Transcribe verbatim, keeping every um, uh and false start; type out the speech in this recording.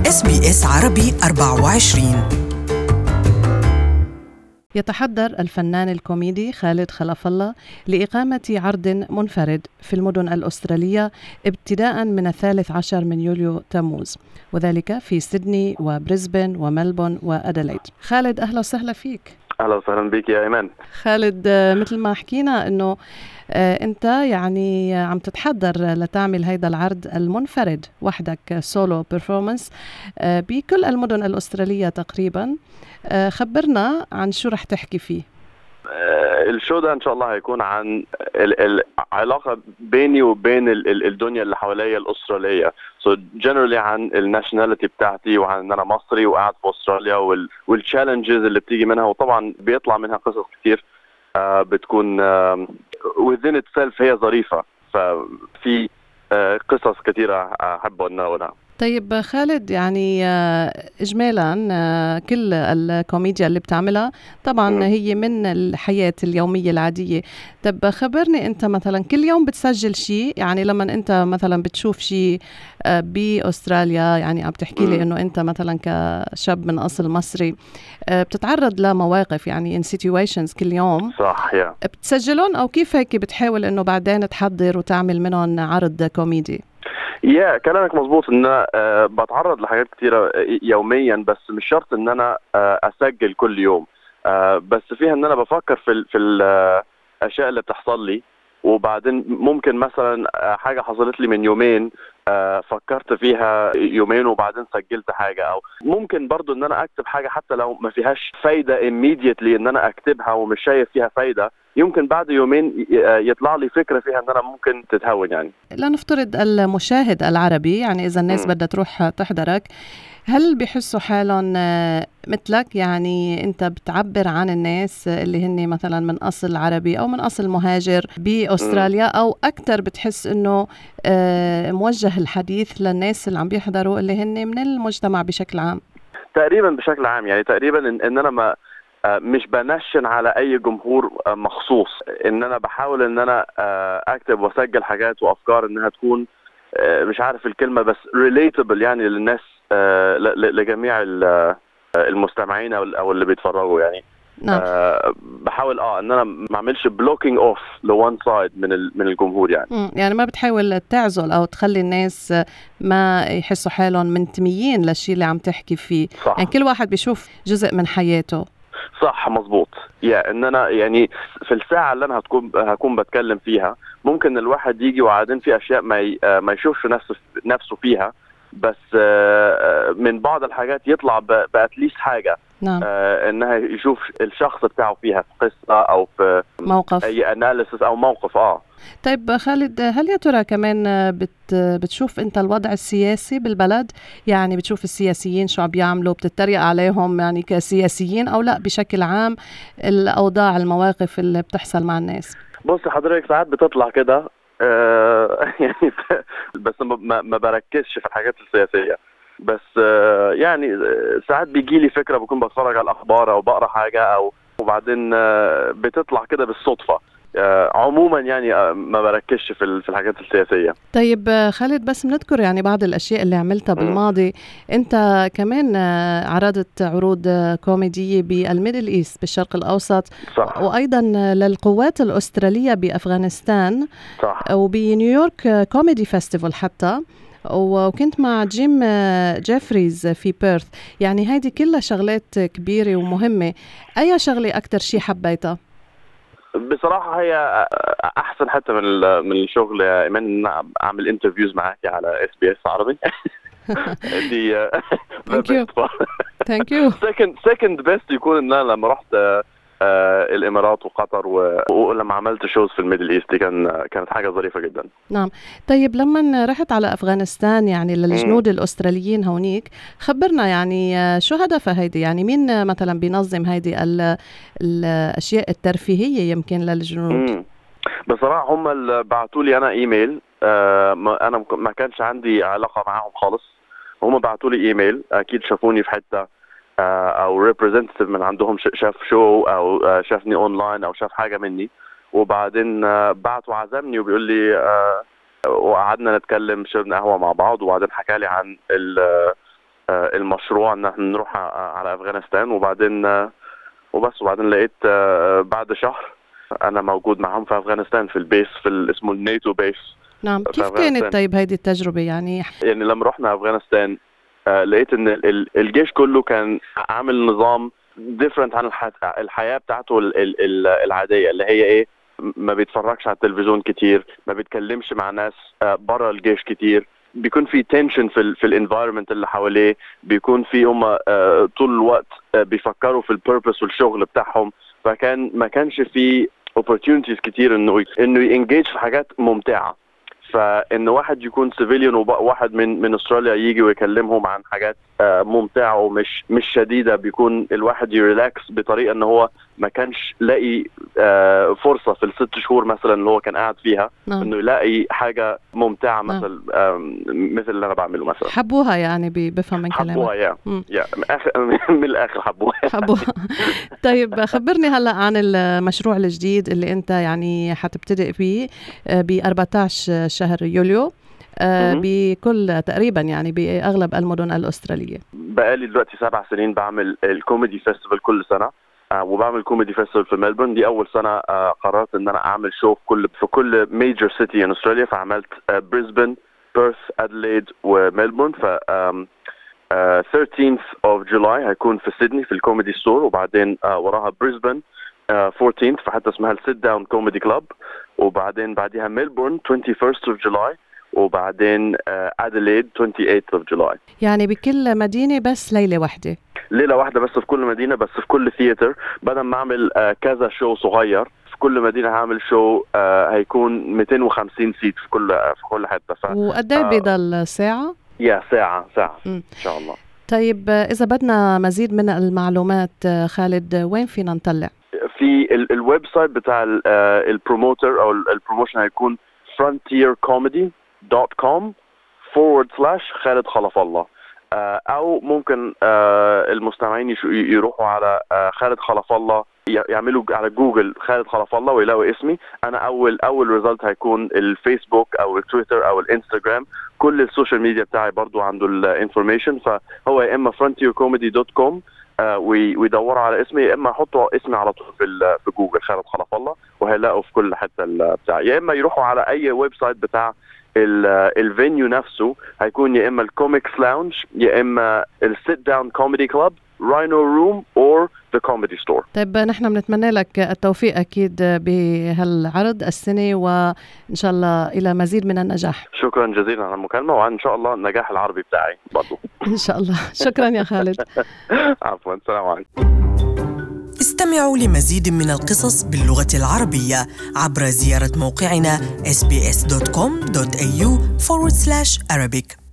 إس بي إس عربي أربعة وعشرين. يتحضر الفنان الكوميدي خالد خلف الله لإقامة عرض منفرد في المدن الأسترالية ابتداء من الثالث عشر من يوليو تموز، وذلك في سيدني وبريسبن وملبون وأديلايد. خالد، أهلا وسهلا فيك. أهلا وسهلا بك يا إيمان. خالد، مثل ما حكينا أنه أنت يعني عم تتحضر لتعمل هيدا العرض المنفرد وحدك، سولو بيرفورمانس، بكل المدن الأسترالية تقريبا. خبرنا عن شو رح تحكي فيه. الشو ده إن شاء الله هيكون عن العلاقة بيني وبين الدنيا اللي حواليا الأسترالية. so generally عن الناشناليتي بتاعتي وعن أن أنا مصري وقاعد في أستراليا والchallenges اللي بتيجي منها، وطبعا بيطلع منها قصص كتير بتكون within itself هي ظريفة، ففي قصص كتيرة أحب أن أقولها. طيب خالد، يعني إجمالا كل الكوميديا اللي بتعملها طبعا هي من الحياة اليومية العادية. طب خبرني أنت مثلا كل يوم بتسجل شيء، يعني لما أنت مثلا بتشوف شيء بأستراليا، يعني عم تحكي لي أنه أنت مثلا كشاب من أصل مصري بتتعرض لمواقف يعني in situations كل يوم، صح يا بتسجلون أو كيف هيك بتحاول أنه بعدين تحضر وتعمل منهم عرض كوميدي؟ يا yeah, كلامك مظبوط ان انا أه بتعرض لحاجات كتيرة يوميا، بس مش شرط ان انا أه اسجل كل يوم، أه بس فيها ان انا بفكر في في الاشياء اللي بتحصل لي، وبعدين ممكن مثلا حاجة حصلت لي من يومين أه فكرت فيها يومين وبعدين سجلت حاجة، او ممكن برضو ان انا اكتب حاجة حتى لو ما فيهاش فايدة immediately ان انا اكتبها ومش شايف فيها فايدة، يمكن بعد يومين يطلع لي فكرة فيها ان انا ممكن تتهون. يعني لنفترض المشاهد العربي، يعني اذا الناس بدها تروح تحضرك، هل بيحسوا حالهم مثلك؟ يعني انت بتعبر عن الناس اللي هن مثلا من اصل عربي او من اصل مهاجر باستراليا، او اكثر بتحس انه موجه الحديث للناس اللي عم بيحضروا اللي هن من المجتمع بشكل عام؟ تقريبا بشكل عام، يعني تقريبا ان, إن انا ما مش بنشن على اي جمهور مخصوص، ان انا بحاول ان انا اكتب واسجل حاجات وافكار انها تكون مش عارف الكلمة بس relatable يعني للناس، لجميع المستمعين او اللي بيتفرجوا يعني. نعم. أه بحاول اه ان انا ما اعملش blocking off لone side من من الجمهور يعني. م- يعني ما بتحاول تعزل او تخلي الناس ما يحسوا حالهم منتميين للشيء اللي عم تحكي فيه. صح. يعني كل واحد بيشوف جزء من حياته. صح مظبوط. يا ان انا يعني في الساعه اللي انا هتكون هكون بتكلم فيها ممكن الواحد يجي وبعدين في اشياء ما ي... ما يشوفش نفسه نفسه فيها، بس من بعض الحاجات يطلع باتليست حاجه. نعم. آه انها يشوف الشخص بتاعه فيها في قصه او في موقف، اي اناليسيس او موقف. اه طيب خالد، هل يا ترى كمان بت بتشوف انت الوضع السياسي بالبلد؟ يعني بتشوف السياسيين شو عم بيعملوا، بتتريق عليهم يعني كسياسيين، او لا بشكل عام الاوضاع المواقف اللي بتحصل مع الناس؟ بص حضرتك، ساعات بتطلع كده آه يعني بس ما, ما بركزش في الحاجات السياسيه، بس آه يعني ساعات بيجي لي فكره بكون بتفرج على الاخبار او بقرا حاجه او وبعدين آه بتطلع كده بالصدفه. آه عموما يعني آه ما بركزش في في الحاجات السياسيه. طيب خالد، بس بنذكر يعني بعض الاشياء اللي عملتها بالماضي. انت كمان آه عرضت عروض كوميديه بالميدل ايست، بالشرق الاوسط. صح. وايضا للقوات الاستراليه بافغانستان. صح. وبنيويورك كوميدي فيستيفال حتى، وكنت مع جيم جيفريز في بيرث. يعني هيدي كلها شغلات كبيرة ومهمة. أي شغلة أكتر شي حبيتها؟ بصراحة هي أحسن حتى من من الشغل يا إيمان إن أعمل انترفيوز معاكي على إس بي إس عربي. دي ثانك يو ثانك يو. سكند سكند بيست يكون إن أنا لما رحت آه الامارات وقطر و... ولما عملت شوز في الميدل ايست دي كان كانت حاجه ظريفه جدا. نعم. طيب لما رحت على افغانستان يعني للجنود الاستراليين هونيك، خبرنا يعني شو هدفها هيدي؟ يعني مين مثلا بينظم هيدي ال... الاشياء الترفيهيه يمكن للجنود؟ مم. بصراحه هم اللي بعثوا لي انا ايميل، آه انا ما كانش عندي علاقه معاهم خالص، هم بعثوا لي ايميل، اكيد شافوني في حته او ريبريزنتيف من عندهم شاف شو او شافني اونلاين او شاف حاجه مني، وبعدين بعت وعزمني وبيقول لي وقعدنا نتكلم، شربنا قهوه مع بعض، وبعدين حكى لي عن المشروع ان احنا نروح على افغانستان، وبعدين وبس وبعدين لقيت بعد شهر انا موجود معهم في افغانستان في البيس في اسمه الناتو بيس. نعم. كيف كانت طيب هيدي التجربة؟ يعني يعني لما رحنا افغانستان لقيت ان الجيش كله كان عامل نظام ديفرنت عن الحياة بتاعته العادية اللي هي ايه، ما بيتفرجش على التلفزيون كتير، ما بيتكلمش مع ناس برا الجيش كتير، بيكون في تنشن في ال في الانفايرمنت اللي حواليه، بيكون في هم طول الوقت بيفكروا في البيربس والشغل بتاعهم، فكان ما كانش في opportunities كتير انه انه ينجيج في حاجات ممتعة. فإن واحد يكون سيفيليان وواحد من من استراليا يجي ويكلمهم عن حاجات ممتعة ومش مش شديدة، بيكون الواحد يريلاكس بطريقة إن هو ما كانش لاقي فرصة في الست شهور مثلا اللي هو كان قاعد فيها. نعم. إنه يلاقي حاجة ممتعة مثل نعم. مثل اللي أنا بعمله مثلا. حبوها يعني بفهم من كلامك. حبوها يا يا من الآخر حبوها حبوها. طيب خبرني هلا عن المشروع الجديد اللي أنت يعني حتبتدئ فيه ب أربعة عشر شهر يوليو بكل تقريبا يعني بأغلب المدن الأسترالية. بقالي دلوقتي سبع سنين بعمل الكوميدي فيستيفال كل سنة، آه وبعمل كوميدي فيستيفال في ملبورن. دي أول سنة آه قررت إن أنا أعمل شو في كل في كل ميجر سيتي إن أستراليا، فعملت آه بريسبن، بيرث، أدليد وملبورن. ف آم آه thirteenth of July هيكون في سيدني في الكوميدي ستور، وبعدين آه وراها بريسبن آه fourteenth في حتى اسمها السيت داون كوميدي كلاب، وبعدين بعدها ملبورن twenty-first of July، وبعدين أدليد twenty-eighth of July. يعني بكل مدينة بس ليلة واحدة؟ ليلة واحدة بس في كل مدينة، بس في كل ثياتر. بدل ما أعمل كذا شو صغير في كل مدينة هعمل شو هيكون مئتين وخمسين سيت في كل في كل حتة. ف... وقد ايه بيضل ساعة؟ يا ساعة ساعة م. إن شاء الله. طيب إذا بدنا مزيد من المعلومات خالد وين فينا نطلع؟ في الويب سايت بتاع البروموتر أو البروموشن هيكون frontier comedy dot com forward slash خالد خلف الله، او ممكن المستمعين يروحوا على خالد خلف الله، يعملوا على جوجل خالد خلف الله ويلاقوا اسمي. انا اول اول ريزلت هيكون الفيسبوك او التويتر او الانستغرام، كل السوشيال ميديا بتاعي برضو عنده الانفورميشن. فهو يا اما frontier comedy dot com ويدوروا على اسمي، يا اما يحطوا اسمي على طول في في جوجل خالد خلف الله وهيلاقوا في كل حته بتاع، يا اما يروحوا على اي ويب سايت بتاع الفينيو نفسه، هيكون يا اما الكوميكس لاونج، يا اما السيت داون كوميدي كلاب، راينو روم اور ذا كوميدي ستور. طيب نحن بنتمنى لك التوفيق اكيد بهالعرض السنه، وان شاء الله الى مزيد من النجاح. شكرا جزيلا على المكالمه، وان شاء الله النجاح العربي بتاعي برضو ان شاء الله. شكرا يا خالد. عفوا، السلام عليكم. استمعوا لمزيد من القصص باللغة العربية عبر زيارة موقعنا إس بي إس دوت كوم دوت إيه يو forward slash Arabic.